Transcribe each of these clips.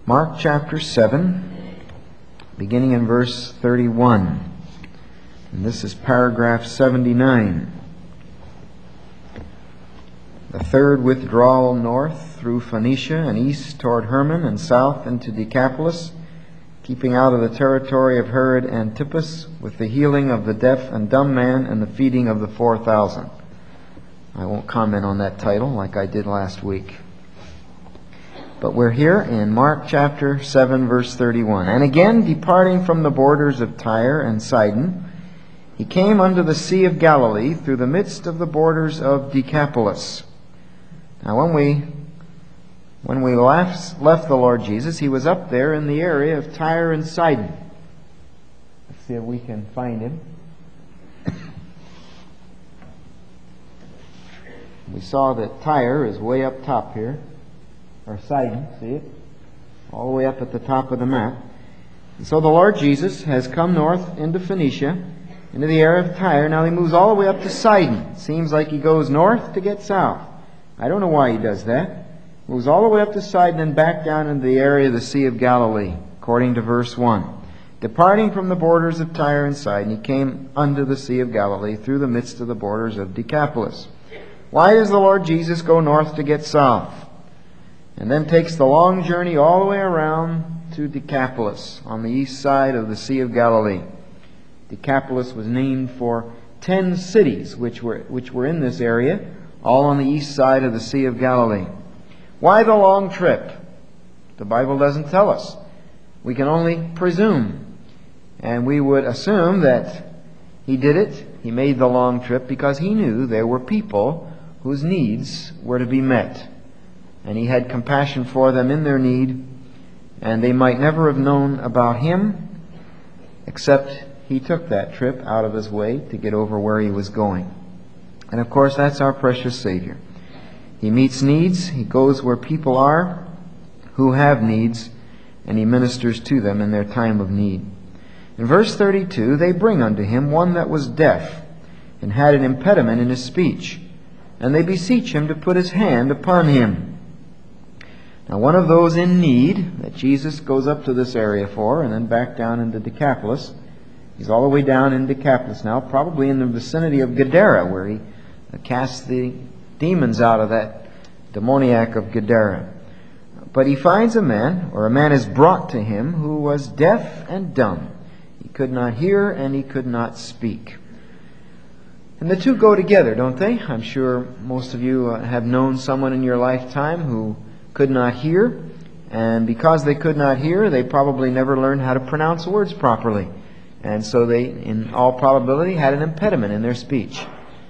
Mark chapter 7, beginning in verse 31. And this is paragraph 79. The third withdrawal north through Phoenicia and east toward Hermon and south into Decapolis, keeping out of the territory of Herod Antipas, with the healing of the deaf and dumb man and the feeding of the 4,000. I won't comment on that title like I did last week. But we're here in Mark chapter 7, verse 31. And again, departing from the borders of Tyre and Sidon, he came unto the Sea of Galilee through the midst of the borders of Decapolis. Now when we left the Lord Jesus, he was up there in the area of Tyre and Sidon. Let's see if we can find him. We saw that Tyre is way up top here. Or Sidon, see it? All the way up at the top of the map. And so the Lord Jesus has come north into Phoenicia, into the area of Tyre. Now he moves all the way up to Sidon. Seems like he goes north to get south. I don't know why he does that. Moves all the way up to Sidon and back down into the area of the Sea of Galilee, according to verse 1. Departing from the borders of Tyre and Sidon, he came unto the Sea of Galilee through the midst of the borders of Decapolis. Why does the Lord Jesus go north to get south? And then takes the long journey all the way around to Decapolis on the east side of the Sea of Galilee. Decapolis was named for 10 cities which were in this area, all on the east side of the Sea of Galilee. Why the long trip? The Bible doesn't tell us. We can only presume. And we would assume that he did it, he made the long trip, because he knew there were people whose needs were to be met. And he had compassion for them in their need, and they might never have known about him, except he took that trip out of his way to get over where he was going. And of course, that's our precious Savior. He meets needs, he goes where people are who have needs, and he ministers to them in their time of need. In verse 32, they bring unto him one that was deaf, and had an impediment in his speech, and they beseech him to put his hand upon him. Now, one of those in need that Jesus goes up to this area for, and then back down into Decapolis. He's all the way down in Decapolis now, probably in the vicinity of Gadara, where he casts the demons out of that demoniac of Gadara. But he finds a man, or a man is brought to him, who was deaf and dumb. He could not hear and he could not speak. And the two go together, don't they? I'm sure most of you have known someone in your lifetime who could not hear, and because they could not hear, they probably never learned how to pronounce words properly. And so they, in all probability, had an impediment in their speech.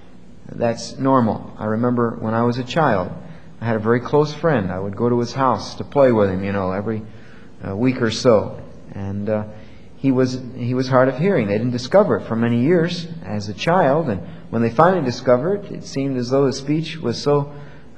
That's normal. I remember when I was a child, I had a very close friend. I would go to his house to play with him, every week or so. And he was hard of hearing. They didn't discover it for many years as a child. And when they finally discovered it, it seemed as though his speech was so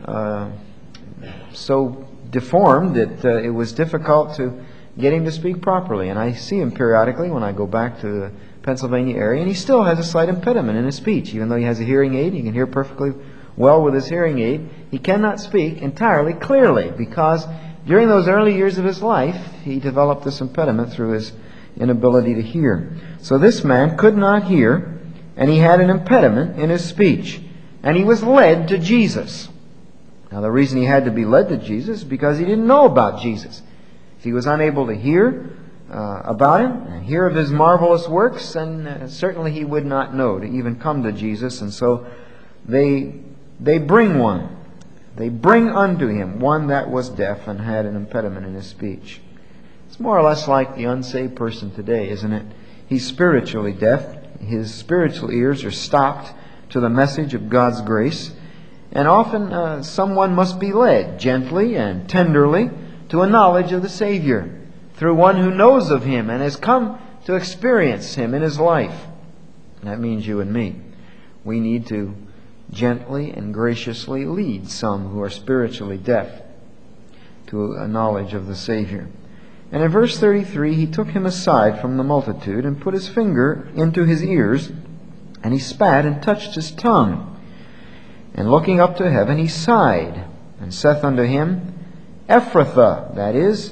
deformed that it was difficult to get him to speak properly. And I see him periodically when I go back to the Pennsylvania area, and he still has a slight impediment in his speech. Even though he has a hearing aid, he can hear perfectly well with his hearing aid, he cannot speak entirely clearly, because during those early years of his life, he developed this impediment through his inability to hear. So this man could not hear, and he had an impediment in his speech, and he was led to Jesus. Now, the reason he had to be led to Jesus is because he didn't know about Jesus. If he was unable to hear about him and hear of his marvelous works, then certainly he would not know to even come to Jesus. And so they bring one. They bring unto him one that was deaf and had an impediment in his speech. It's more or less like the unsaved person today, isn't it? He's spiritually deaf. His spiritual ears are stopped to the message of God's grace. And often someone must be led gently and tenderly to a knowledge of the Savior through one who knows of Him and has come to experience Him in his life. And that means you and me. We need to gently and graciously lead some who are spiritually deaf to a knowledge of the Savior. And in verse 33, he took him aside from the multitude and put his finger into his ears, and he spat and touched his tongue. And looking up to heaven, he sighed, and saith unto him, Ephphatha, that is,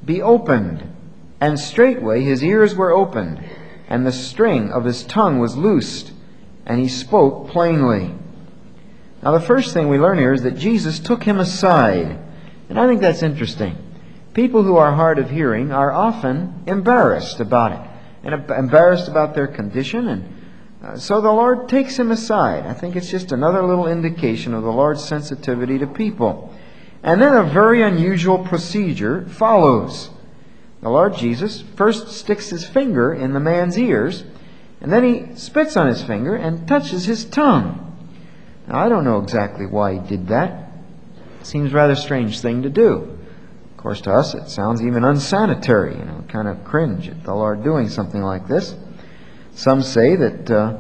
be opened. And straightway his ears were opened, and the string of his tongue was loosed, and he spoke plainly. Now the first thing we learn here is that Jesus took him aside. And I think that's interesting. People who are hard of hearing are often embarrassed about it, and embarrassed about their condition, and so the Lord takes him aside. I think it's just another little indication of the Lord's sensitivity to people. And then a very unusual procedure follows. The Lord Jesus first sticks his finger in the man's ears, and then he spits on his finger and touches his tongue. Now, I don't know exactly why he did that. It seems a rather strange thing to do. Of course, to us it sounds even unsanitary, kind of cringe at the Lord doing something like this. Some say that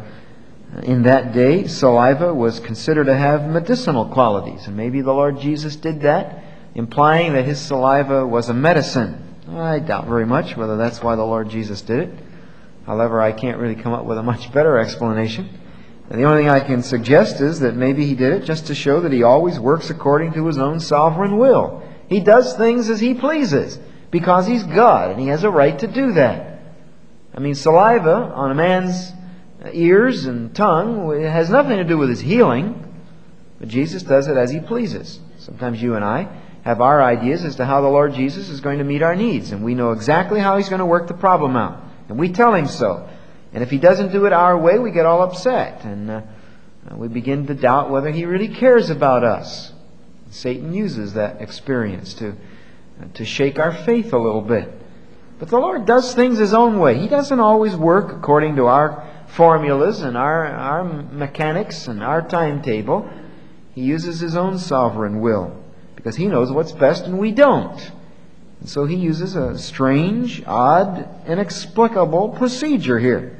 in that day, saliva was considered to have medicinal qualities, and maybe the Lord Jesus did that, implying that his saliva was a medicine. I doubt very much whether that's why the Lord Jesus did it. However, I can't really come up with a much better explanation. And the only thing I can suggest is that maybe he did it just to show that he always works according to his own sovereign will. He does things as he pleases because he's God, and he has a right to do that. I mean, saliva on a man's ears and tongue has nothing to do with his healing, but Jesus does it as he pleases. Sometimes you and I have our ideas as to how the Lord Jesus is going to meet our needs, and we know exactly how he's going to work the problem out, and we tell him so. And if he doesn't do it our way, we get all upset, and we begin to doubt whether he really cares about us. Satan uses that experience to shake our faith a little bit. But the Lord does things his own way. He doesn't always work according to our formulas and our mechanics and our timetable. He uses his own sovereign will, because he knows what's best and we don't. And so he uses a strange, odd, inexplicable procedure here.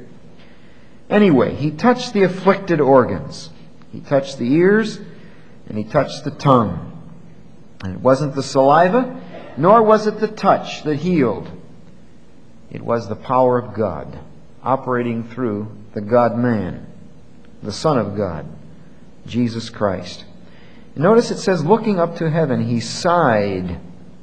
Anyway, he touched the afflicted organs. He touched the ears, and he touched the tongue. And it wasn't the saliva, nor was it the touch that healed. It was the power of God operating through the God-man, the Son of God, Jesus Christ. And notice it says, looking up to heaven, he sighed,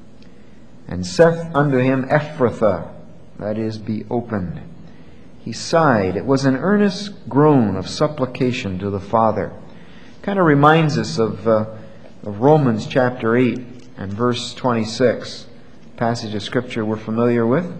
and saith unto him, Ephphatha, that is, be opened. He sighed. It was an earnest groan of supplication to the Father. Kind of reminds us of Romans chapter 8 and verse 26, passage of Scripture we're familiar with,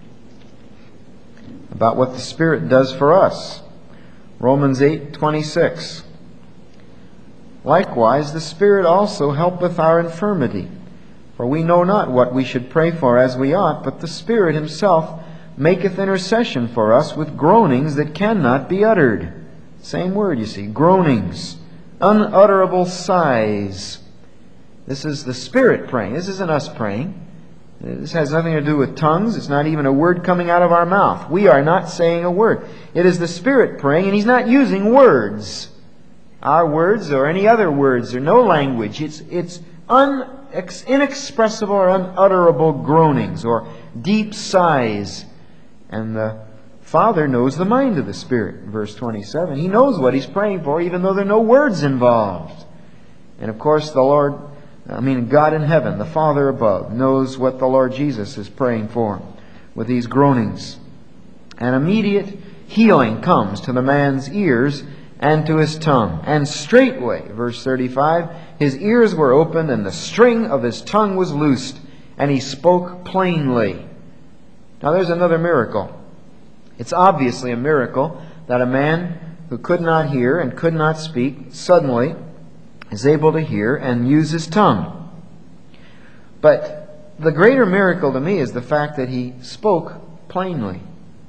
about what the Spirit does for us. Romans 8:26. Likewise, the Spirit also helpeth our infirmity, for we know not what we should pray for as we ought, but the Spirit himself maketh intercession for us with groanings that cannot be uttered. Same word, you see, groanings. Unutterable sighs. This is the Spirit praying. This isn't us praying. This has nothing to do with tongues. It's not even a word coming out of our mouth. We are not saying a word. It is the Spirit praying, and he's not using words. Our words or any other words or no language. It's inexpressible or unutterable groanings or deep sighs. And the Father knows the mind of the Spirit. Verse 27. He knows what he's praying for, even though there are no words involved. And of course, God in heaven, the Father above, knows what the Lord Jesus is praying for with these groanings. And immediate healing comes to the man's ears and to his tongue. And straightway, verse 35, his ears were opened, and the string of his tongue was loosed, and he spoke plainly. Now there's another miracle. It's obviously a miracle that a man who could not hear and could not speak suddenly is able to hear and use his tongue. But the greater miracle to me is the fact that he spoke plainly.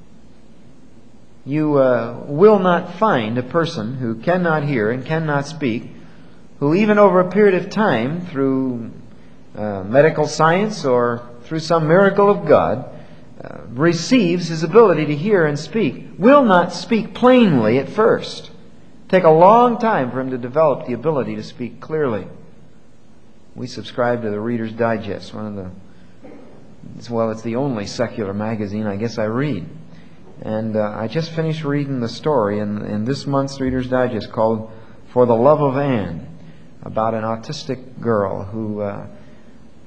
You will not find a person who cannot hear and cannot speak, who even over a period of time, through medical science or through some miracle of God, receives his ability to hear and speak, will not speak plainly at first. Take a long time for him to develop the ability to speak clearly. We subscribe to the Reader's Digest, it's the only secular magazine I guess I read. And I just finished reading the story in this month's Reader's Digest called For the Love of Anne, about an autistic girl who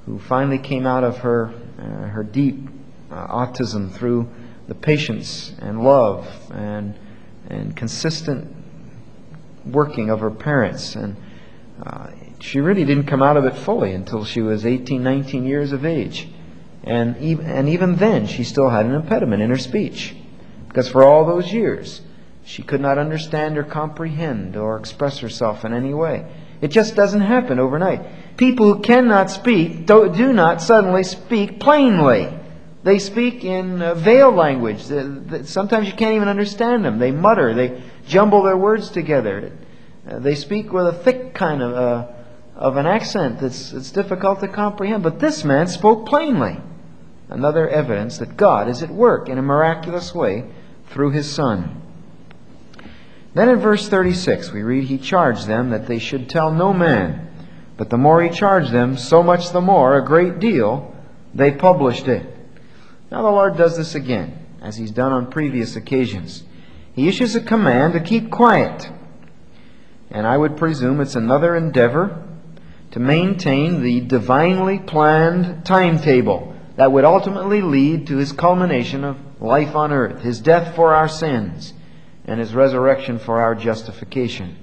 who finally came out of her deep autism through the patience and love and consistent working of her parents. And she really didn't come out of it fully until she was 18, 19 years of age. And even then, she still had an impediment in her speech. Because for all those years, she could not understand or comprehend or express herself in any way. It just doesn't happen overnight. People who cannot speak do not suddenly speak plainly. They speak in veiled language. Sometimes you can't even understand them. They mutter. They jumble their words together. They speak with a thick kind of an accent that's difficult to comprehend. But this man spoke plainly. Another evidence that God is at work in a miraculous way through His Son. Then in verse 36 we read, He charged them that they should tell no man. But the more He charged them, so much the more, a great deal, they published it. Now the Lord does this again, as He's done on previous occasions. He issues a command to keep quiet. And I would presume it's another endeavor to maintain the divinely planned timetable that would ultimately lead to His culmination of life on earth, His death for our sins, and His resurrection for our justification.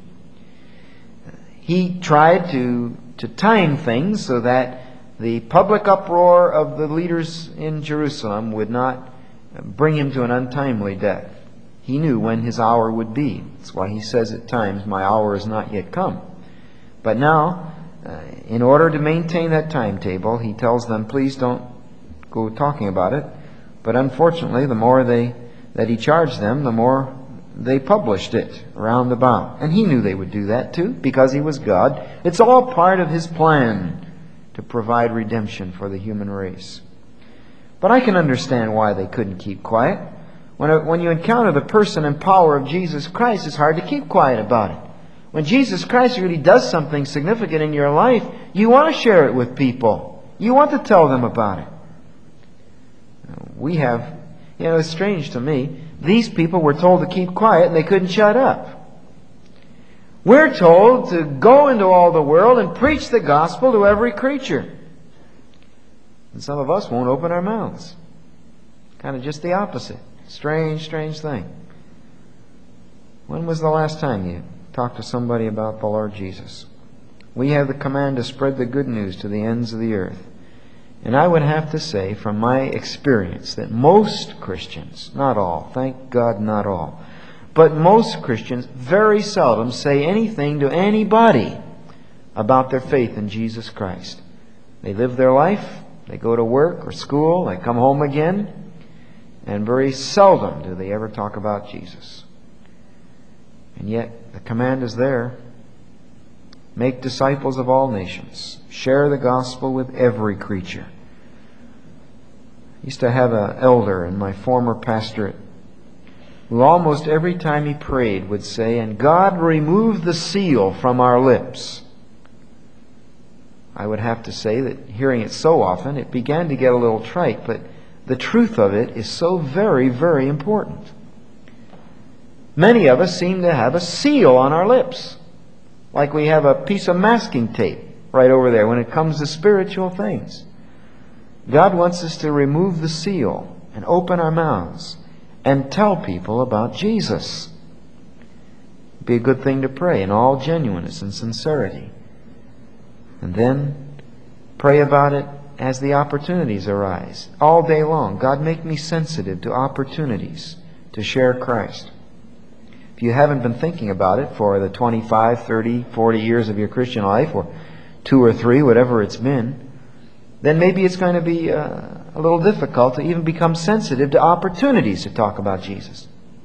He tried to time things so that the public uproar of the leaders in Jerusalem would not bring Him to an untimely death. He knew when His hour would be. That's why He says at times, my hour is not yet come. But now, in order to maintain that timetable, He tells them, please don't go talking about it. But unfortunately, the more that He charged them, the more they published it round about. And He knew they would do that too, because He was God. It's all part of His plan to provide redemption for the human race. But I can understand why they couldn't keep quiet. When you encounter the person and power of Jesus Christ, it's hard to keep quiet about it. When Jesus Christ really does something significant in your life, you want to share it with people. You want to tell them about it. We have, it's strange to me, these people were told to keep quiet and they couldn't shut up. We're told to go into all the world and preach the gospel to every creature. And some of us won't open our mouths. Kind of just the opposite. Strange, strange thing. When was the last time you talked to somebody about the Lord Jesus? We have the command to spread the good news to the ends of the earth. And I would have to say, from my experience, that most Christians, not all, thank God not all, but most Christians very seldom say anything to anybody about their faith in Jesus Christ. They live their life, they go to work or school, they come home again, and very seldom do they ever talk about Jesus. And yet, the command is there. Make disciples of all nations. Share the gospel with every creature. I used to have an elder in my former pastorate who almost every time he prayed would say, and God remove the seal from our lips. I would have to say that hearing it so often, it began to get a little trite, but the truth of it is so very, very important. Many of us seem to have a seal on our lips, like we have a piece of masking tape right over there when it comes to spiritual things. God wants us to remove the seal and open our mouths and tell people about Jesus. It'd be a good thing to pray in all genuineness and sincerity. And then pray about it as the opportunities arise. All day long, God, make me sensitive to opportunities to share Christ. If you haven't been thinking about it for the 25, 30, 40 years of your Christian life, or 2 or 3, whatever it's been, then maybe it's going to be a little difficult to even become sensitive to opportunities to talk about Jesus.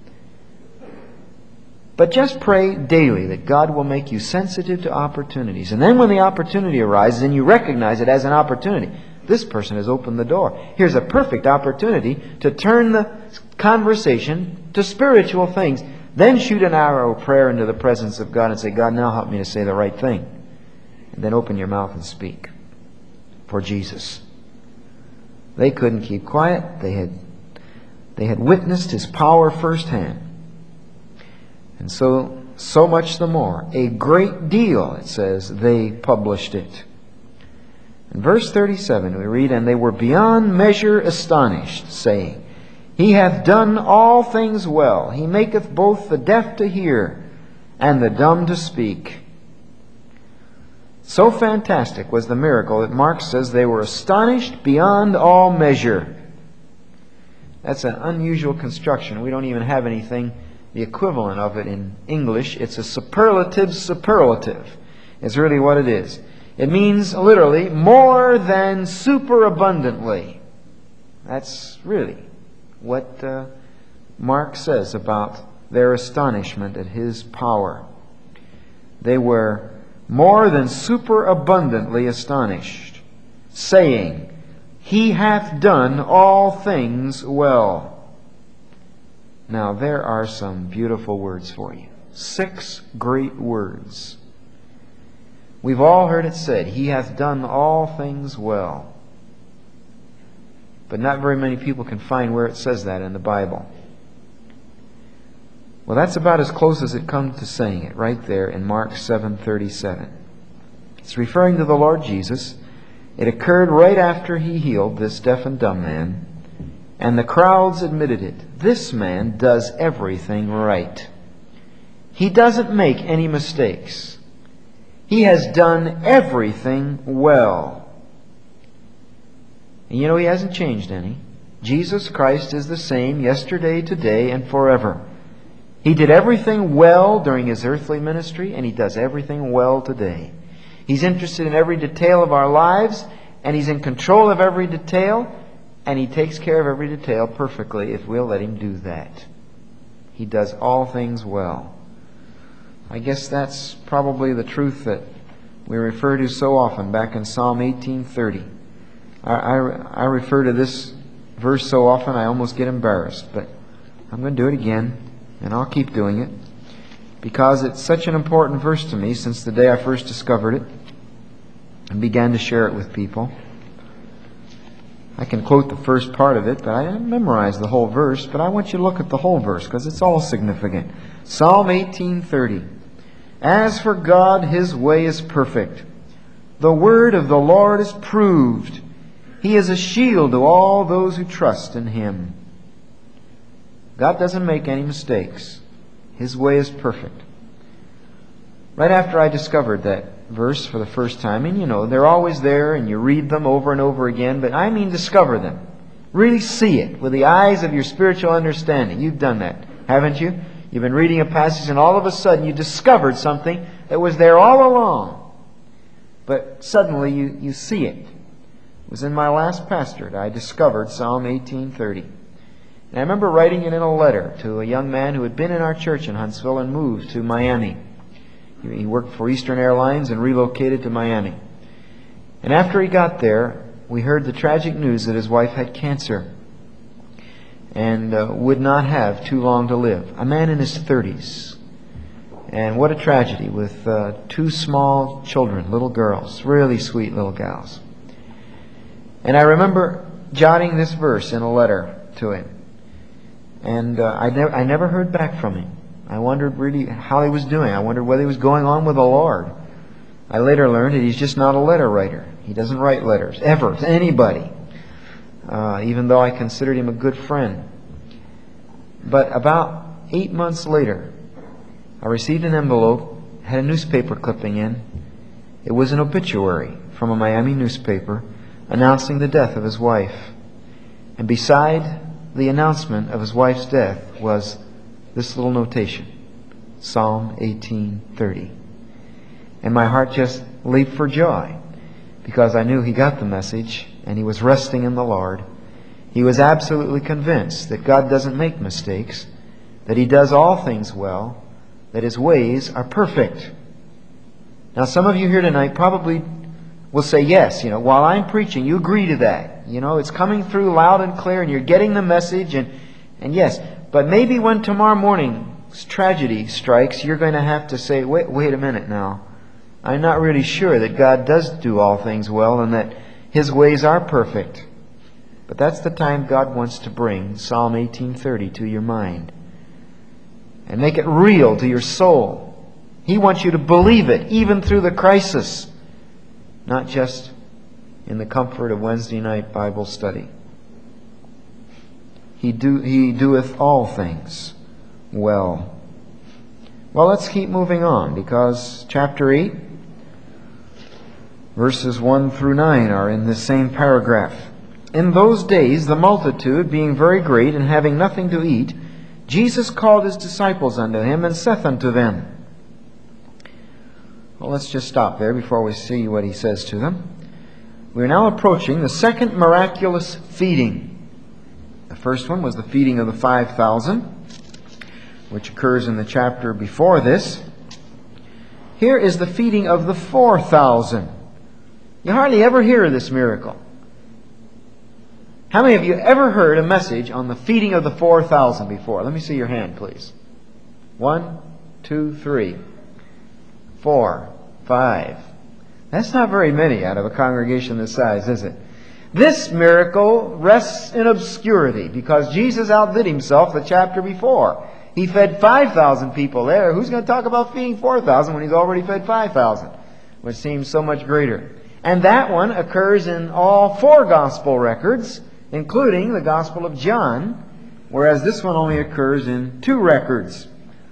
But just pray daily that God will make you sensitive to opportunities. And then when the opportunity arises and you recognize it as an opportunity, this person has opened the door. Here's a perfect opportunity to turn the conversation to spiritual things. Then shoot an arrow of prayer into the presence of God and say, God, now help me to say the right thing. And then open your mouth and speak for Jesus. They couldn't keep quiet. They had witnessed His power firsthand. And so much the more, a great deal, it says, they published it. In verse 37 we read, "And they were beyond measure astonished, saying, He hath done all things well. He maketh both the deaf to hear, and the dumb to speak." So fantastic was the miracle that Mark says they were astonished beyond all measure. That's an unusual construction. We don't even have anything, the equivalent of it in English. It's a superlative superlative. It's really what it is. It means literally more than superabundantly. That's really what Mark says about their astonishment at His power. They were more than superabundantly astonished, saying, He hath done all things well. Now there are some beautiful words for you. 6 great words. We've all heard it said, He hath done all things well. But not very many people can find where it says that in the Bible. Well, that's about as close as it comes to saying it, right there in Mark 7:37. It's referring to the Lord Jesus. It occurred right after He healed this deaf and dumb man, and the crowds admitted it. This man does everything right. He doesn't make any mistakes. He has done everything well. And you know, He hasn't changed any. Jesus Christ is the same yesterday, today, and forever. He did everything well during His earthly ministry, and He does everything well today. He's interested in every detail of our lives, and He's in control of every detail, and He takes care of every detail perfectly if we'll let Him do that. He does all things well. I guess that's probably the truth that we refer to so often back in Psalm 18:30. I refer to this verse so often I almost get embarrassed, but I'm going to do it again, and I'll keep doing it, because it's such an important verse to me since the day I first discovered it and began to share it with people. I can quote the first part of it, but I didn't memorize the whole verse, but I want you to look at the whole verse because it's all significant. Psalm 18:30. As for God, His way is perfect. The word of the Lord is proved. He is a shield to all those who trust in Him. God doesn't make any mistakes. His way is perfect. Right after I discovered that verse for the first time, and you know, they're always there and you read them over and over again, but I mean discover them. Really see it with the eyes of your spiritual understanding. You've done that, haven't you? You've been reading a passage and all of a sudden you discovered something that was there all along. But suddenly you see it. It was in my last pastorate. I discovered Psalm 18:30. And I remember writing it in a letter to a young man who had been in our church in Huntsville and moved to Miami. He worked for Eastern Airlines and relocated to Miami. And after he got there, we heard the tragic news that his wife had cancer and would not have too long to live. A man in his 30s. And what a tragedy, with 2 small children, little girls, really sweet little gals. And I remember jotting this verse in a letter to him. And I never heard back from him. I wondered really how he was doing. I wondered whether he was going on with the Lord. I later learned that he's just not a letter writer. He doesn't write letters, ever, to anybody. Even though I considered him a good friend. But about 8 months later, I received an envelope, had a newspaper clipping in. It was an obituary from a Miami newspaper announcing the death of his wife. And beside the announcement of his wife's death was this little notation, Psalm 18:30. And my heart just leaped for joy, because I knew he got the message and he was resting in the Lord. He was absolutely convinced that God doesn't make mistakes, that He does all things well, that His ways are perfect. Now some of you here tonight probably will say, yes, while I'm preaching, you agree to that. It's coming through loud and clear and you're getting the message and yes. But maybe when tomorrow morning's tragedy strikes, you're going to have to say, wait a minute now. I'm not really sure that God does do all things well and that His ways are perfect. But that's the time God wants to bring Psalm 18:30 to your mind and make it real to your soul. He wants you to believe it even through the crisis, not just in the comfort of Wednesday night Bible study. He doeth all things well. Well, let's keep moving on, because chapter 8, verses 1 through 9 are in this same paragraph. In those days, the multitude being very great, and having nothing to eat, Jesus called his disciples unto him, and saith unto them. Well, let's just stop there before we see what he says to them. We are now approaching the second miraculous feeding. The first one was the feeding of the 5,000, which occurs in the chapter before this. Here is the feeding of the 4,000. You hardly ever hear of this miracle. How many of you ever heard a message on the feeding of the 4,000 before? Let me see your hand, please. 1, 2, 3, 4, 5. That's not very many out of a congregation this size, is it? This miracle rests in obscurity because Jesus outdid himself the chapter before. He fed 5,000 people there. Who's going to talk about feeding 4,000 when he's already fed 5,000? Which seems so much greater. And that one occurs in all 4 gospel records, including the Gospel of John, whereas this one only occurs in 2 records,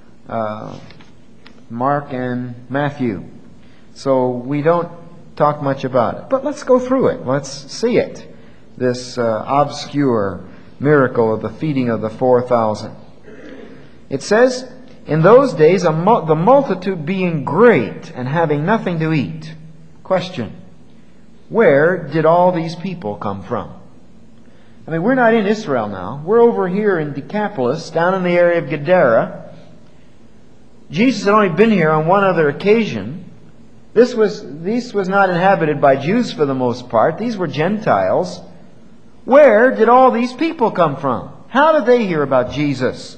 Mark and Matthew. So we don't talk much about it. But let's go through it. Let's see it. This obscure miracle of the feeding of the 4,000. It says, in those days the multitude being great and having nothing to eat. Question. Where did all these people come from? I mean, we're not in Israel now. We're over here in Decapolis, down in the area of Gadara. Jesus had only been here on one other occasion. This was not inhabited by Jews for the most part. These were Gentiles. Where did all these people come from? How did they hear about Jesus?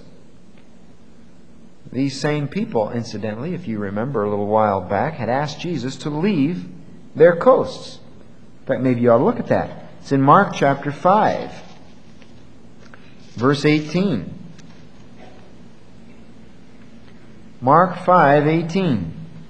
These same people, incidentally, if you remember a little while back, had asked Jesus to leave their coasts. In fact, maybe you ought to look at that. It's in Mark chapter 5, verse 18. Mark 5:18.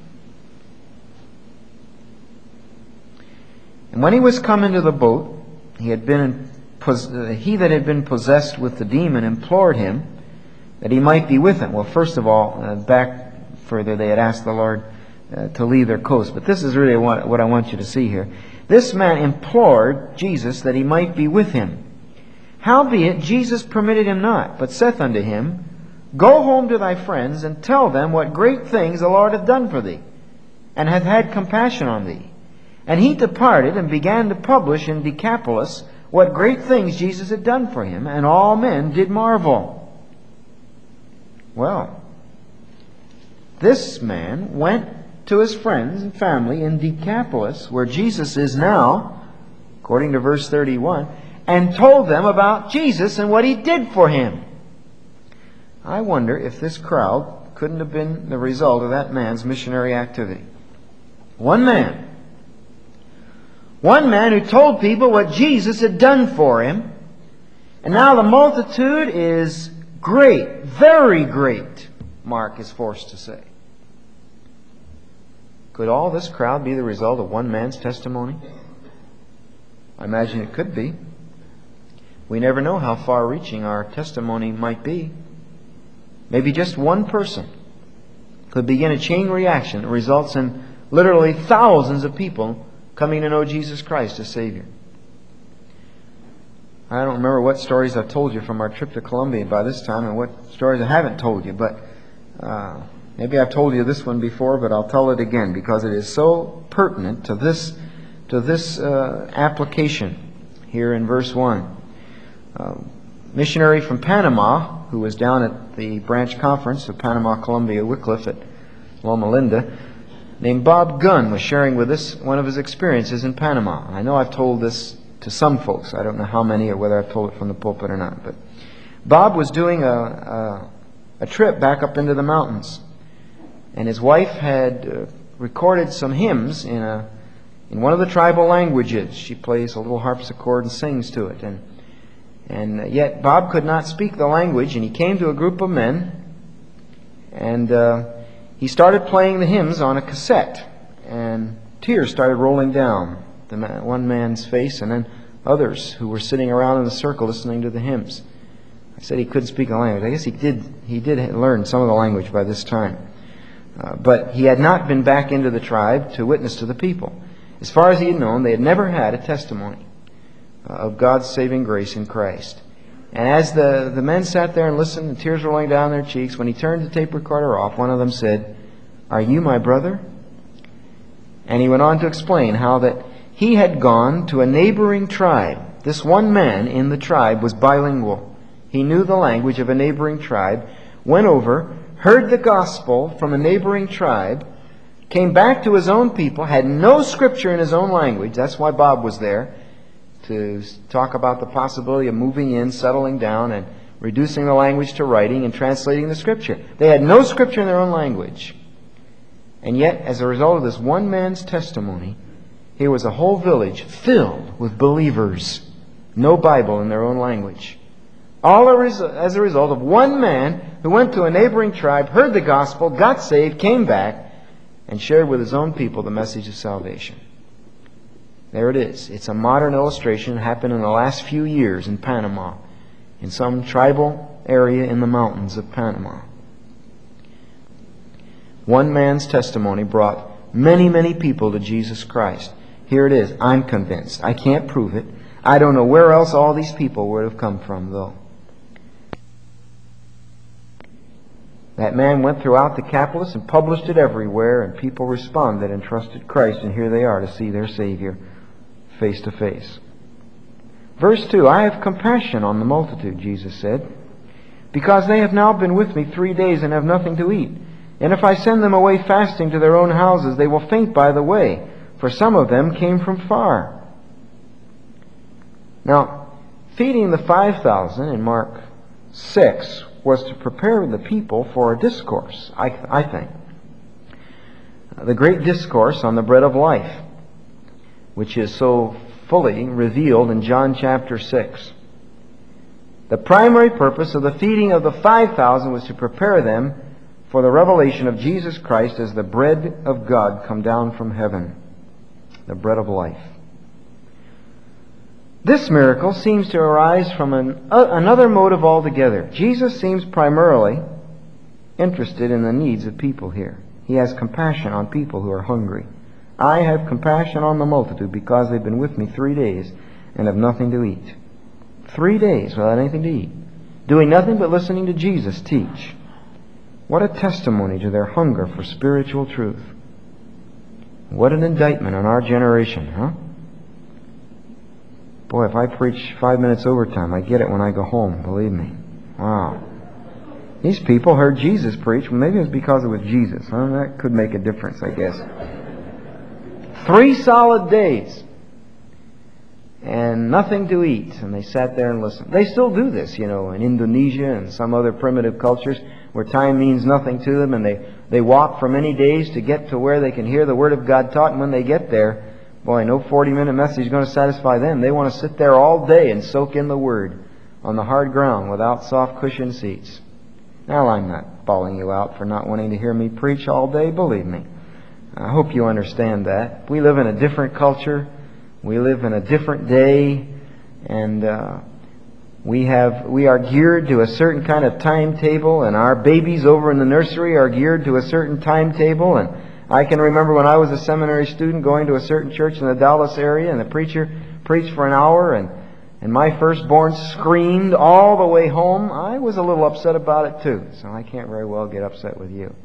And when he was come into the boat, he that had been possessed with the demon implored him that he might be with him. Well, first of all, back further, they had asked the Lord to leave their coast. But this is really what I want you to see here. This man implored Jesus that he might be with him. Howbeit Jesus permitted him not, but saith unto him, Go home to thy friends, and tell them what great things the Lord hath done for thee, and hath had compassion on thee. And he departed, and began to publish in Decapolis what great things Jesus had done for him, and all men did marvel. Well, this man went to his friends and family in Decapolis, where Jesus is now, according to verse 31, and told them about Jesus and what he did for him. I wonder if this crowd couldn't have been the result of that man's missionary activity. One man who told people what Jesus had done for him, and now the multitude is great, very great, Mark is forced to say. Could all this crowd be the result of one man's testimony? I imagine it could be. We never know how far-reaching our testimony might be. Maybe just one person could begin a chain reaction that results in literally thousands of people coming to know Jesus Christ as Savior. I don't remember what stories I've told you from our trip to Colombia by this time and what stories I haven't told you, but maybe I've told you this one before, but I'll tell it again because it is so pertinent to this application here in verse 1. Missionary from Panama, who was down at the branch conference of Panama Columbia Wycliffe at Loma Linda, named Bob Gunn, was sharing with us one of his experiences in Panama. I know I've told this to some folks. I don't know how many or whether I've told it from the pulpit or not. But Bob was doing a trip back up into the mountains, and his wife had recorded some hymns in one of the tribal languages. She plays a little harpsichord and sings to it, and yet Bob could not speak the language, and he came to a group of men, and he started playing the hymns on a cassette, and tears started rolling down one man's face, and then others who were sitting around in the circle listening to the hymns. I said he couldn't speak a language. I guess he did learn some of the language by this time. But he had not been back into the tribe to witness to the people. As far as he had known, they had never had a testimony of God's saving grace in Christ. And as the men sat there and listened, and tears rolling down their cheeks, when he turned the tape recorder off, one of them said, "Are you my brother?" And he went on to explain how that he had gone to a neighboring tribe. This one man in the tribe was bilingual. He knew the language of a neighboring tribe, went over, heard the gospel from a neighboring tribe, came back to his own people, had no scripture in his own language. That's why Bob was there, to talk about the possibility of moving in, settling down, and reducing the language to writing and translating the scripture. They had no scripture in their own language. And yet, as a result of this one man's testimony, here was a whole village filled with believers, no Bible in their own language. All as a result of one man who went to a neighboring tribe, heard the gospel, got saved, came back, and shared with his own people the message of salvation. There it is. It's a modern illustration. It happened in the last few years in Panama, in some tribal area in the mountains of Panama. One man's testimony brought many, many people to Jesus Christ. Here it is. I'm convinced. I can't prove it. I don't know where else all these people would have come from, though. That man went throughout the Decapolis and published it everywhere, and people responded and trusted Christ, and here they are to see their Savior face to face. Verse 2, "I have compassion on the multitude," Jesus said, "because they have now been with me 3 days and have nothing to eat. And if I send them away fasting to their own houses, they will faint by the way, for some of them came from far." Now, feeding the 5,000 in Mark 6 was to prepare the people for a discourse, I think. The great discourse on the bread of life, which is so fully revealed in John chapter 6. The primary purpose of the feeding of the 5,000 was to prepare them for the revelation of Jesus Christ as the bread of God come down from heaven, the bread of life. This miracle seems to arise from another motive altogether. Jesus seems primarily interested in the needs of people here. He has compassion on people who are hungry. "I have compassion on the multitude because they've been with me 3 days and have nothing to eat." 3 days without anything to eat, doing nothing but listening to Jesus teach. What a testimony to their hunger for spiritual truth. What an indictment on our generation, huh? Boy, if I preach 5 minutes overtime, I get it when I go home, believe me. Wow. These people heard Jesus preach. Well, maybe it was because it was Jesus. Huh? That could make a difference, I guess. 3 solid days. And nothing to eat. And they sat there and listened. They still do this, in Indonesia and some other primitive cultures where time means nothing to them, and they walk for many days to get to where they can hear the Word of God taught. And when they get there, boy, no 40-minute message is going to satisfy them. They want to sit there all day and soak in the Word on the hard ground without soft cushion seats. Now, I'm not bawling you out for not wanting to hear me preach all day, believe me. I hope you understand that. We live in a different culture. We live in a different day. And we are geared to a certain kind of timetable, and our babies over in the nursery are geared to a certain timetable. And I can remember when I was a seminary student going to a certain church in the Dallas area, and the preacher preached for an hour, and my firstborn screamed all the way home. I was a little upset about it too, so I can't very well get upset with you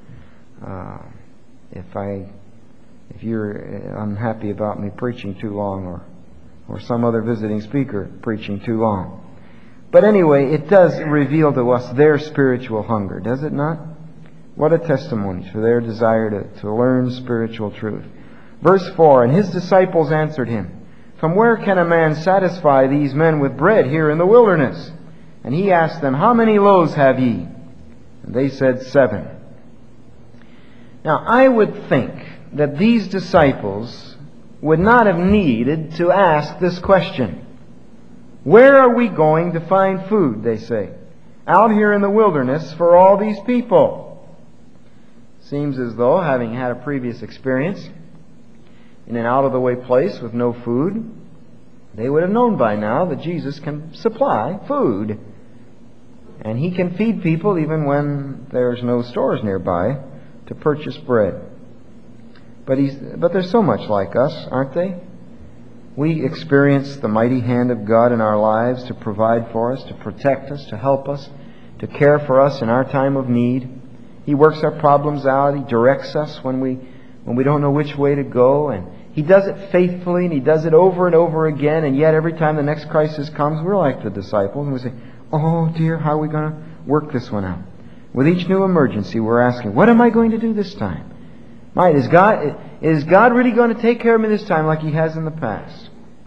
if you're unhappy about me preaching too long, or some other visiting speaker preaching too long. But anyway, it does reveal to us their spiritual hunger, does it not? What a testimony for their desire to learn spiritual truth. Verse 4, "And his disciples answered him, 'From where can a man satisfy these men with bread here in the wilderness?' And he asked them, 'How many loaves have ye?' And they said, 7. Now, I would think that these disciples would not have needed to ask this question. Where are we going to find food, they say, out here in the wilderness for all these people? Seems as though, having had a previous experience in an out-of-the-way place with no food, they would have known by now that Jesus can supply food. And He can feed people even when there's no stores nearby to purchase bread. But they're so much like us, aren't they? We experience the mighty hand of God in our lives to provide for us, to protect us, to help us, to care for us in our time of need. He works our problems out. He directs us when we don't know which way to go. And He does it faithfully, and He does it over and over again. And yet every time the next crisis comes, we're like the disciples, and we say, "Oh dear, how are we going to work this one out?" With each new emergency, we're asking, "What am I going to do this time? Is God really going to take care of me this time like He has in the past?"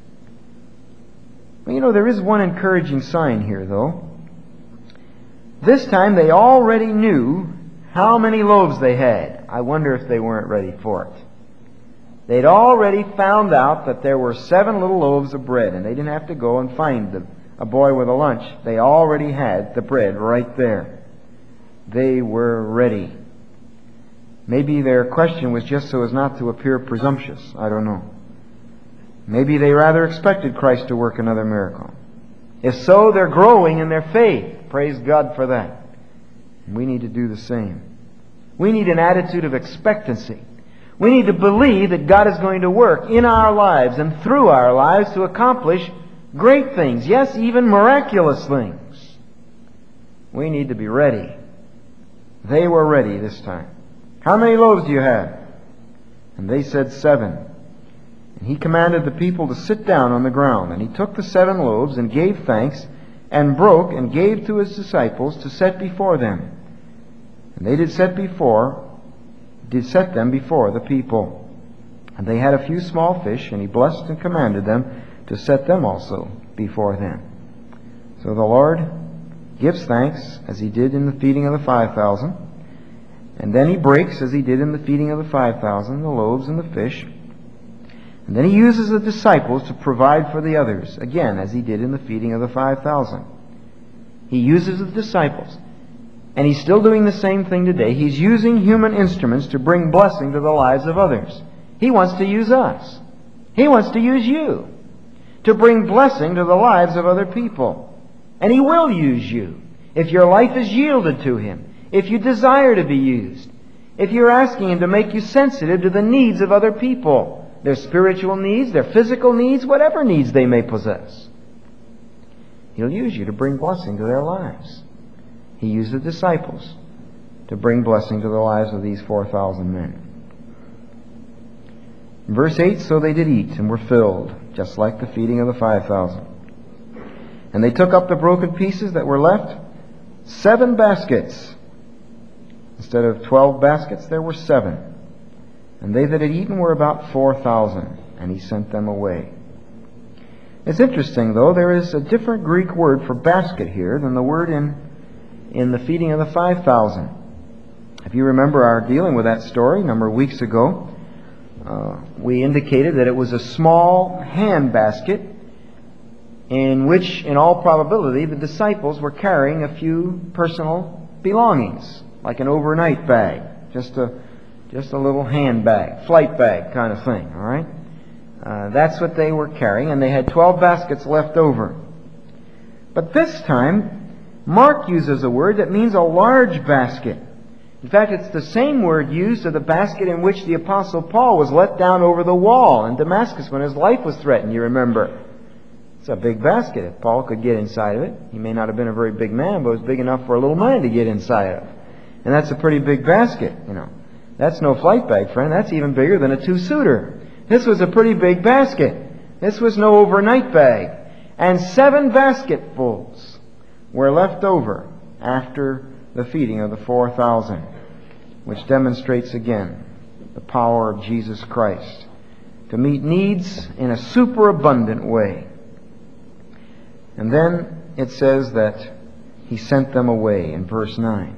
Well, there is one encouraging sign here, though. This time they already knew how many loaves they had. I wonder if they weren't ready for it. They'd already found out that there were 7 little loaves of bread, and they didn't have to go and find a boy with a lunch. They already had the bread right there. They were ready. Maybe their question was just so as not to appear presumptuous. I don't know. Maybe they rather expected Christ to work another miracle. If so, they're growing in their faith. Praise God for that. We need to do the same. We need an attitude of expectancy. We need to believe that God is going to work in our lives and through our lives to accomplish great things. Yes, even miraculous things. We need to be ready. They were ready this time. "How many loaves do you have?" And they said 7. And He commanded the people to sit down on the ground. And He took the 7 loaves and gave thanks and broke and gave to His disciples to set before them. And they did set them before the people. And they had a few small fish, and He blessed and commanded them to set them also before them. So the Lord gives thanks, as He did in the feeding of the 5,000. And then He breaks, as He did in the feeding of the 5,000, the loaves and the fish. And then He uses the disciples to provide for the others, again, as He did in the feeding of the 5,000. He uses the disciples. And He's still doing the same thing today. He's using human instruments to bring blessing to the lives of others. He wants to use us. He wants to use you to bring blessing to the lives of other people. And He will use you if your life is yielded to Him, if you desire to be used, if you're asking Him to make you sensitive to the needs of other people, their spiritual needs, their physical needs, whatever needs they may possess. He'll use you to bring blessing to their lives. He used the disciples to bring blessing to the lives of these 4,000 men. In verse 8, so they did eat and were filled, just like the feeding of the 5,000. And they took up the broken pieces that were left, 7 baskets. Instead of 12 baskets, there were 7. And they that had eaten were about 4,000, and He sent them away. It's interesting, though, there is a different Greek word for basket here than the word in the feeding of the 5,000. If you remember our dealing with that story a number of weeks ago, we indicated that it was a small hand basket in which, in all probability, the disciples were carrying a few personal belongings, like an overnight bag, just a little hand bag, flight bag kind of thing, all right? That's what they were carrying, and they had 12 baskets left over. But this time, Mark uses a word that means a large basket. In fact, it's the same word used of the basket in which the Apostle Paul was let down over the wall in Damascus when his life was threatened, you remember. It's a big basket. If Paul could get inside of it, he may not have been a very big man, but it was big enough for a little man to get inside of. And that's a pretty big basket, you know. That's no flight bag, friend. That's even bigger than a 2-suiter. This was a pretty big basket. This was no overnight bag. And 7 basketfuls were left over after the feeding of the 4,000, which demonstrates again the power of Jesus Christ to meet needs in a superabundant way. And then it says that He sent them away in verse 9.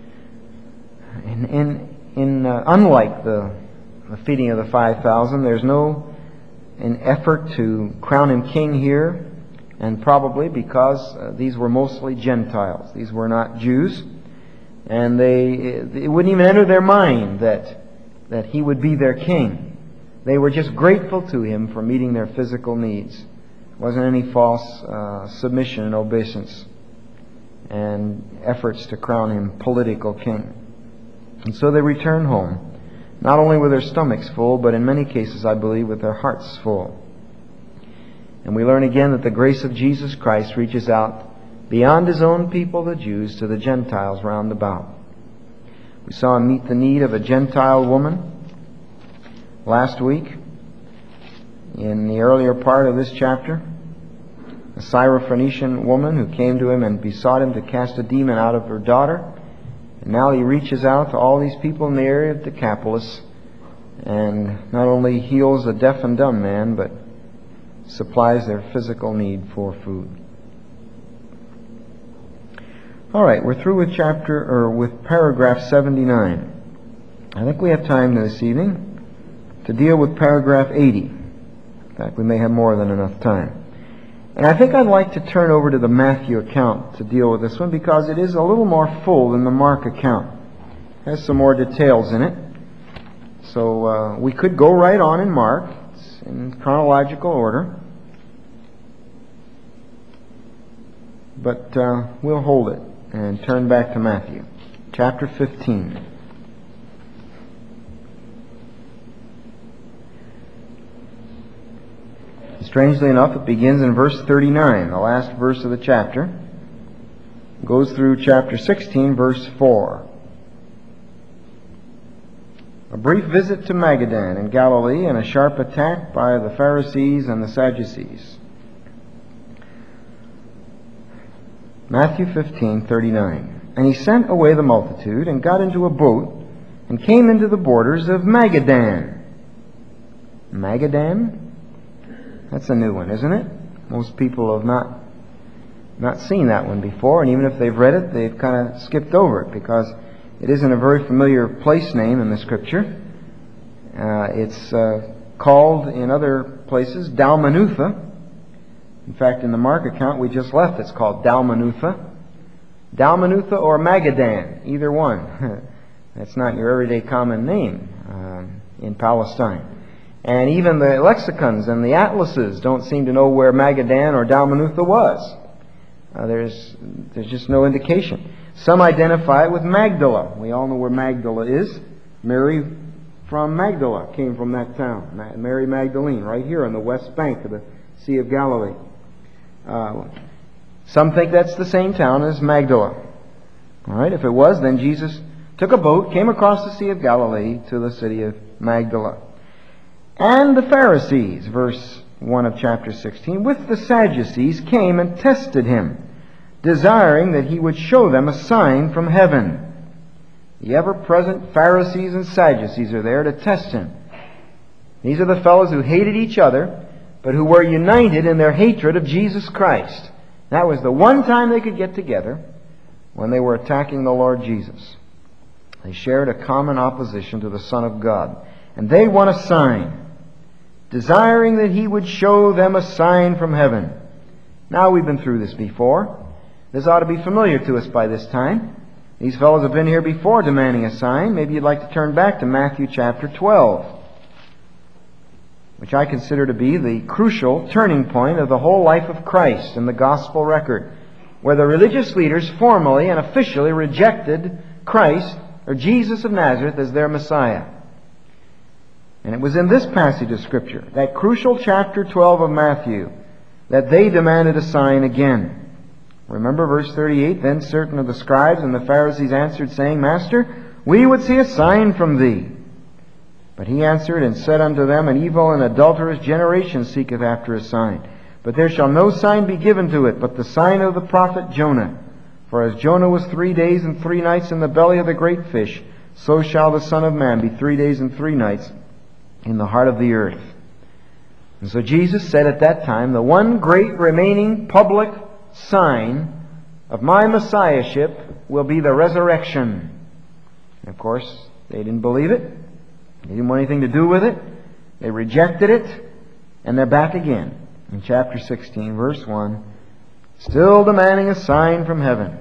Unlike the feeding of the 5,000, there's no an effort to crown Him king here, and probably because these were mostly Gentiles. These were not Jews, and it wouldn't even enter their mind that He would be their king. They were just grateful to him for meeting their physical needs. There wasn't any false submission and obeisance and efforts to crown him political king. And so they returned home, not only with their stomachs full, but in many cases, I believe, with their hearts full. And we learn again that the grace of Jesus Christ reaches out beyond his own people, the Jews, to the Gentiles round about. We saw him meet the need of a Gentile woman last week in the earlier part of this chapter. A Syrophoenician woman who came to him and besought him to cast a demon out of her daughter. And now he reaches out to all these people in the area of Decapolis and not only heals a deaf and dumb man, but supplies their physical need for food. All right, we're through with paragraph 79. I think we have time this evening to deal with paragraph 80. In fact, we may have more than enough time. And I think I'd like to turn over to the Matthew account to deal with this one, because it is a little more full than the Mark account. It has some more details in it. So we could go right on in Mark. It's in chronological order. But we'll hold it and turn back to Matthew, chapter 15. Strangely enough, it begins in verse 39, the last verse of the chapter. It goes through chapter 16, verse 4. A brief visit to Magadan in Galilee and a sharp attack by the Pharisees and the Sadducees. Matthew 15:39. And he sent away the multitude and got into a boat and came into the borders of Magadan. Magadan? That's a new one, isn't it? Most people have not seen that one before, and even if they've read it, they've kind of skipped over it because it isn't a very familiar place name in the Scripture. It's called in other places Dalmanutha. In fact, in the Mark account we just left, it's called Dalmanutha. Dalmanutha or Magadan, either one. That's not your everyday common name in Palestine. And even the lexicons and the atlases don't seem to know where Magadan or Dalmanutha was. There's just no indication. Some identify it with Magdala. We all know where Magdala is. Mary from Magdala came from that town. Mary Magdalene, right here on the west bank of the Sea of Galilee. Some think that's the same town as Magdala. All right, if it was, then Jesus took a boat, came across the Sea of Galilee to the city of Magdala. And the Pharisees, verse 1 of chapter 16, with the Sadducees came and tested him, desiring that he would show them a sign from heaven. The ever-present Pharisees and Sadducees are there to test him. These are the fellows who hated each other, but who were united in their hatred of Jesus Christ. That was the one time they could get together, when they were attacking the Lord Jesus. They shared a common opposition to the Son of God. And they want a sign, desiring that he would show them a sign from heaven. Now, we've been through this before. This ought to be familiar to us by this time. These fellows have been here before demanding a sign. Maybe you'd like to turn back to Matthew chapter 12, which I consider to be the crucial turning point of the whole life of Christ in the gospel record, where the religious leaders formally and officially rejected Christ, or Jesus of Nazareth, as their Messiah. And it was in this passage of Scripture, that crucial chapter 12 of Matthew, that they demanded a sign again. Remember verse 38, then certain of the scribes and the Pharisees answered, saying, Master, we would see a sign from thee. But he answered and said unto them, An evil and adulterous generation seeketh after a sign. But there shall no sign be given to it, but the sign of the prophet Jonah. For as Jonah was 3 days and 3 nights in the belly of the great fish, so shall the Son of Man be 3 days and 3 nights in the heart of the earth. And so Jesus said at that time, the one great remaining public sign of my Messiahship will be the resurrection. And of course, they didn't believe it. They didn't want anything to do with it. They rejected it. And they're back again in chapter 16, verse 1, still demanding a sign from heaven.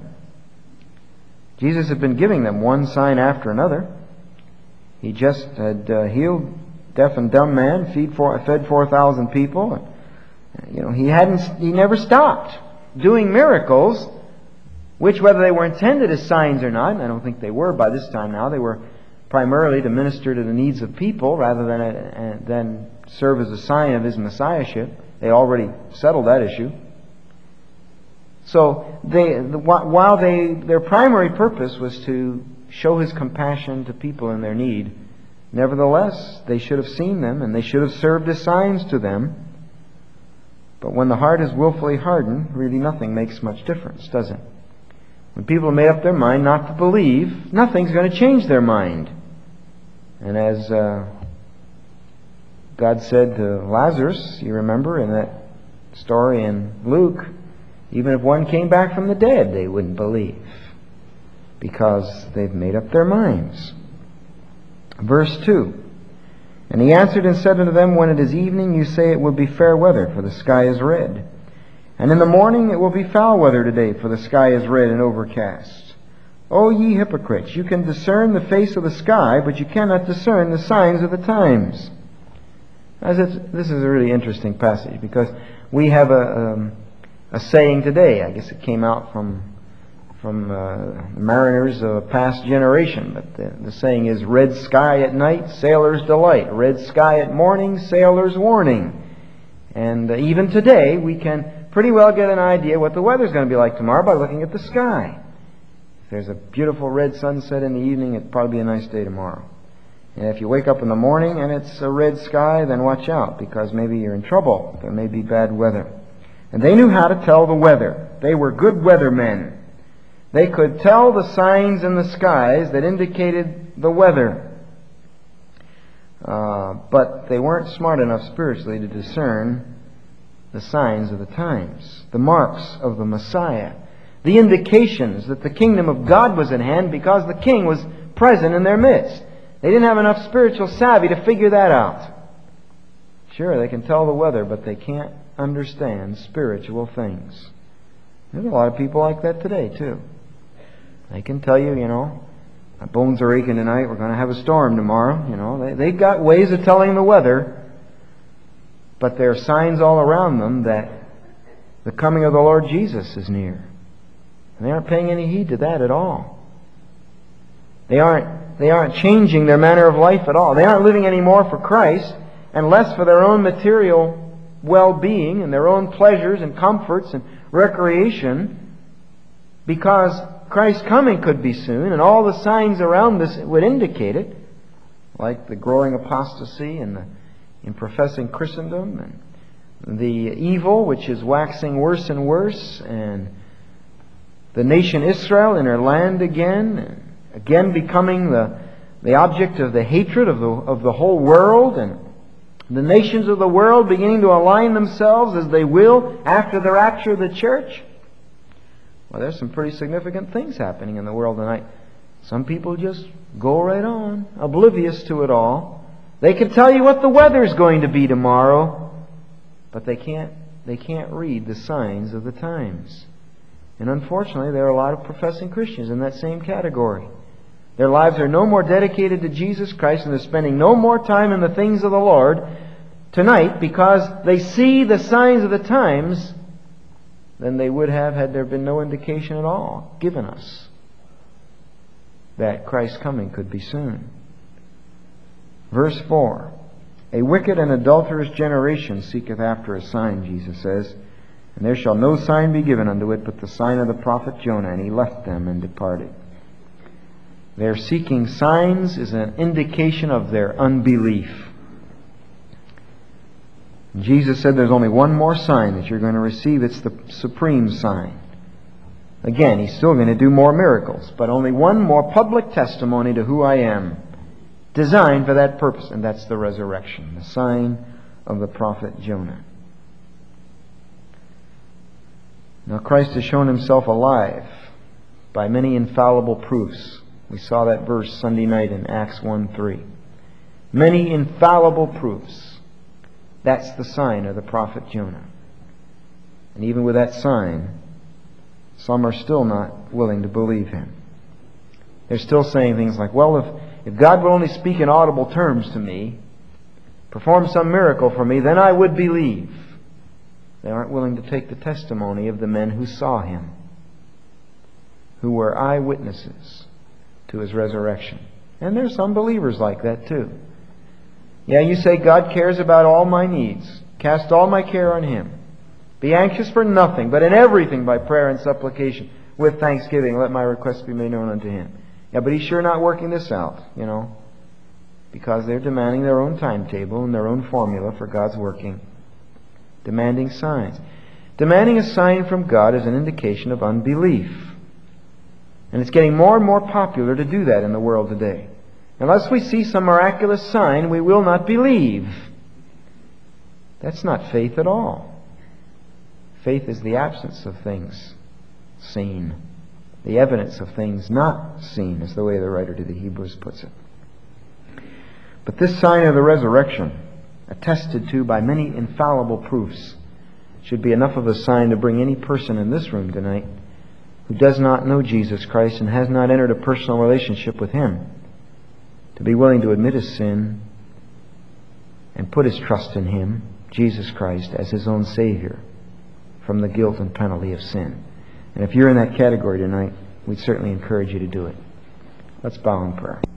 Jesus had been giving them one sign after another. He just had healed deaf and dumb man, fed 4,000 people. He never stopped doing miracles, which, whether they were intended as signs or not, and I don't think they were by this time now, they were primarily to minister to the needs of people rather than serve as a sign of His Messiahship. They already settled that issue. So while their primary purpose was to show His compassion to people in their need, nevertheless, they should have seen them and they should have served as signs to them. But when the heart is willfully hardened, really nothing makes much difference, does it? When people have made up their mind not to believe, nothing's going to change their mind. And as God said to Lazarus, you remember in that story in Luke, even if one came back from the dead, they wouldn't believe, because they've made up their minds. Verse 2, and He answered and said unto them, when it is evening, you say it will be fair weather, for the sky is red. And in the morning it will be foul weather today, for the sky is red and overcast. O ye hypocrites, you can discern the face of the sky, but you cannot discern the signs of the times. This is a really interesting passage, because we have a saying today. I guess it came out from mariners of a past generation, but the saying is, red sky at night, sailor's delight. Red sky at morning, sailor's warning. And even today, we can pretty well get an idea what the weather's going to be like tomorrow by looking at the sky. If there's a beautiful red sunset in the evening, it'll probably be a nice day tomorrow. And if you wake up in the morning and it's a red sky, then watch out, because maybe you're in trouble. There may be bad weather. And they knew how to tell the weather. They were good weathermen. They could tell the signs in the skies that indicated the weather. But they weren't smart enough spiritually to discern the signs of the times, the marks of the Messiah, the indications that the kingdom of God was at hand, because the King was present in their midst. They didn't have enough spiritual savvy to figure that out. Sure, they can tell the weather, but they can't understand spiritual things. There's a lot of people like that today, too. They can tell you, my bones are aching tonight, we're going to have a storm tomorrow. They've got ways of telling the weather, but there are signs all around them that the coming of the Lord Jesus is near. And they aren't paying any heed to that at all. They aren't changing their manner of life at all. They aren't living any more for Christ and less for their own material well-being and their own pleasures and comforts and recreation, because Christ's coming could be soon, and all the signs around this would indicate it, like the growing apostasy in professing Christendom, and the evil which is waxing worse and worse, and the nation Israel in her land again becoming the object of the hatred of the whole world, and the nations of the world beginning to align themselves as they will after the rapture of the church. Well, there's some pretty significant things happening in the world tonight. Some people just go right on, oblivious to it all. They can tell you what the weather's going to be tomorrow, but they can't read the signs of the times. And unfortunately, there are a lot of professing Christians in that same category. Their lives are no more dedicated to Jesus Christ, and they're spending no more time in the things of the Lord tonight because they see the signs of the times than they would have had there been no indication at all given us that Christ's coming could be soon. Verse 4, a wicked and adulterous generation seeketh after a sign, Jesus says, and there shall no sign be given unto it but the sign of the prophet Jonah. And he left them and departed. Their seeking signs is an indication of their unbelief. Jesus said there's only one more sign that you're going to receive. It's the supreme sign. Again, He's still going to do more miracles, but only one more public testimony to who I am, designed for that purpose, and that's the resurrection, the sign of the prophet Jonah. Now, Christ has shown Himself alive by many infallible proofs. We saw that verse Sunday night in Acts 1:3. Many infallible proofs. That's the sign of the prophet Jonah. And even with that sign, some are still not willing to believe him. They're still saying things like, well, if God will only speak in audible terms to me, perform some miracle for me, then I would believe. They aren't willing to take the testimony of the men who saw Him, who were eyewitnesses to His resurrection. And there's some believers like that too. Yeah, you say, God cares about all my needs. Cast all my care on Him. Be anxious for nothing, but in everything by prayer and supplication, with thanksgiving, let my requests be made known unto Him. Yeah, but He's sure not working this out, because they're demanding their own timetable and their own formula for God's working. Demanding signs. Demanding a sign from God is an indication of unbelief. And it's getting more and more popular to do that in the world today. Unless we see some miraculous sign, we will not believe. That's not faith at all. Faith is the absence of things seen. The evidence of things not seen, is the way the writer to the Hebrews puts it. But this sign of the resurrection, attested to by many infallible proofs, should be enough of a sign to bring any person in this room tonight who does not know Jesus Christ and has not entered a personal relationship with Him to be willing to admit his sin and put his trust in Him, Jesus Christ, as his own Savior from the guilt and penalty of sin. And if you're in that category tonight, we'd certainly encourage you to do it. Let's bow in prayer.